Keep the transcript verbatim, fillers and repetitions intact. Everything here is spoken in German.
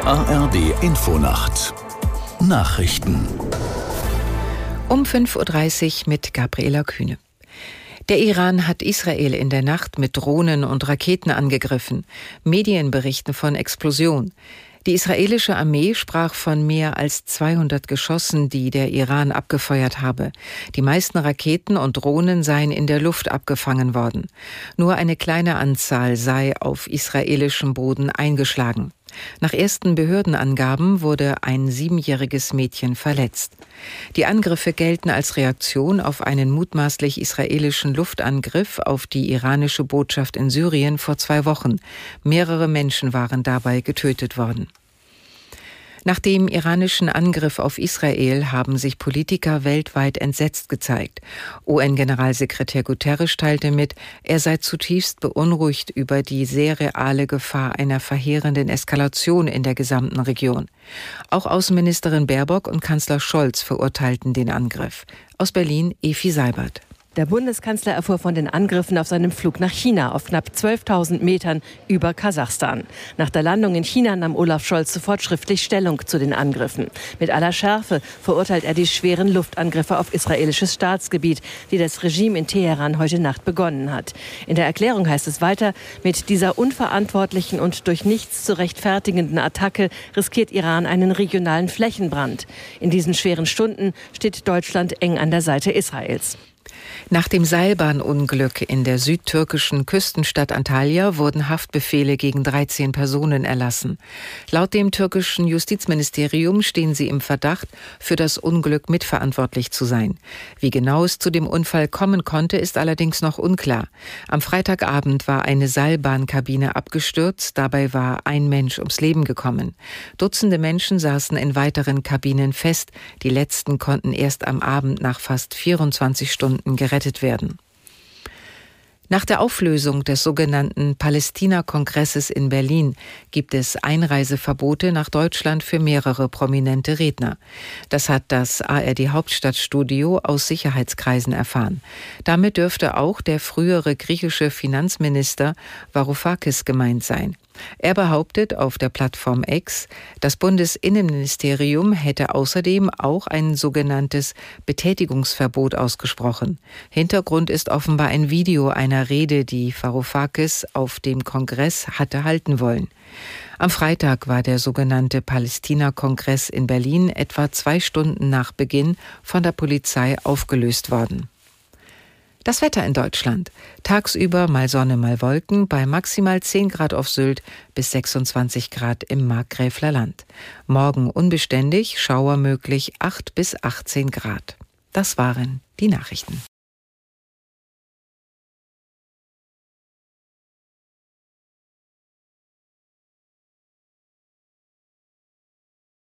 A R D Infonacht Nachrichten Um fünf Uhr dreißig mit Gabriela Kühne. Der Iran hat Israel in der Nacht mit Drohnen und Raketen angegriffen. Medien berichten von Explosion. Die israelische Armee sprach von mehr als zweihundert Geschossen, die der Iran abgefeuert habe. Die meisten Raketen und Drohnen seien in der Luft abgefangen worden. Nur eine kleine Anzahl sei auf israelischem Boden eingeschlagen. Nach ersten Behördenangaben wurde ein siebenjähriges Mädchen verletzt. Die Angriffe gelten als Reaktion auf einen mutmaßlich israelischen Luftangriff auf die iranische Botschaft in Syrien vor zwei Wochen. Mehrere Menschen waren dabei getötet worden. Nach dem iranischen Angriff auf Israel haben sich Politiker weltweit entsetzt gezeigt. U N-Generalsekretär Guterres teilte mit, er sei zutiefst beunruhigt über die sehr reale Gefahr einer verheerenden Eskalation in der gesamten Region. Auch Außenministerin Baerbock und Kanzler Scholz verurteilten den Angriff. Aus Berlin Efi Seibert. Der Bundeskanzler erfuhr von den Angriffen auf seinem Flug nach China auf knapp zwölftausend Metern über Kasachstan. Nach der Landung in China nahm Olaf Scholz sofort schriftlich Stellung zu den Angriffen. Mit aller Schärfe verurteilt er die schweren Luftangriffe auf israelisches Staatsgebiet, die das Regime in Teheran heute Nacht begonnen hat. In der Erklärung heißt es weiter, mit dieser unverantwortlichen und durch nichts zu rechtfertigenden Attacke riskiert Iran einen regionalen Flächenbrand. In diesen schweren Stunden steht Deutschland eng an der Seite Israels. Nach dem Seilbahnunglück in der südtürkischen Küstenstadt Antalya wurden Haftbefehle gegen dreizehn Personen erlassen. Laut dem türkischen Justizministerium stehen sie im Verdacht, für das Unglück mitverantwortlich zu sein. Wie genau es zu dem Unfall kommen konnte, ist allerdings noch unklar. Am Freitagabend war eine Seilbahnkabine abgestürzt, dabei war ein Mensch ums Leben gekommen. Dutzende Menschen saßen in weiteren Kabinen fest, die letzten konnten erst am Abend nach fast vierundzwanzig Stunden gerettet werden. Nach der Auflösung des sogenannten Palästina-Kongresses in Berlin gibt es Einreiseverbote nach Deutschland für mehrere prominente Redner. Das hat das A R D-Hauptstadtstudio aus Sicherheitskreisen erfahren. Damit dürfte auch der frühere griechische Finanzminister Varoufakis gemeint sein. Er behauptet auf der Plattform X, das Bundesinnenministerium hätte außerdem auch ein sogenanntes Betätigungsverbot ausgesprochen. Hintergrund ist offenbar ein Video einer Rede, die Varoufakis auf dem Kongress hatte halten wollen. Am Freitag war der sogenannte Palästina-Kongress in Berlin etwa zwei Stunden nach Beginn von der Polizei aufgelöst worden. Das Wetter in Deutschland. Tagsüber mal Sonne, mal Wolken, bei maximal zehn Grad auf Sylt bis sechsundzwanzig Grad im Markgräfler Land. Morgen unbeständig, Schauer möglich acht bis achtzehn Grad. Das waren die Nachrichten.